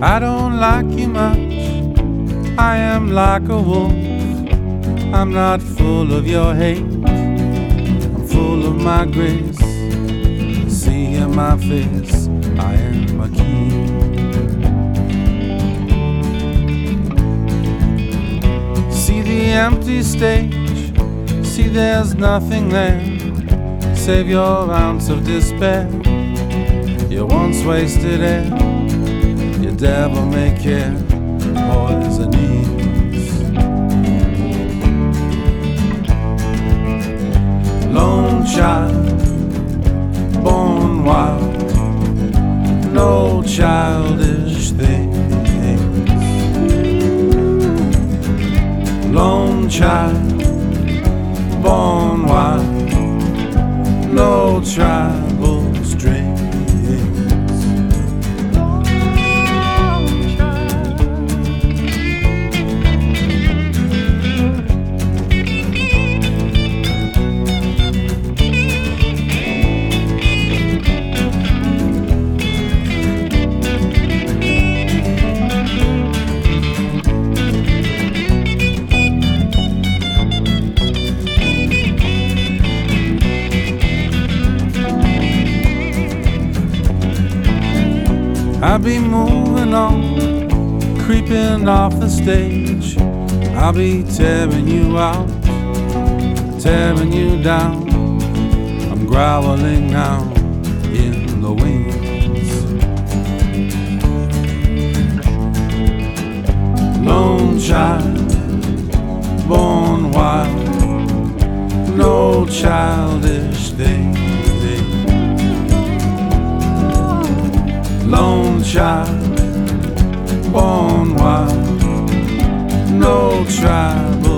I don't like you much, I am like a wolf. I'm not full of your hate, I'm full of my grace. See in my face, I am a king. See the empty stage, see there's nothing there. Save your ounce of despair, your once wasted air. Your devil may care, poison is. Lone child, born wild, no childish things. Lone child, born wild, no tribal strings. I'll be moving on, creeping off the stage. I'll be tearing you out, tearing you down. I'm growling now in the wings. Lone child, born wild, no childish thing. Lone child, born wild, no tribal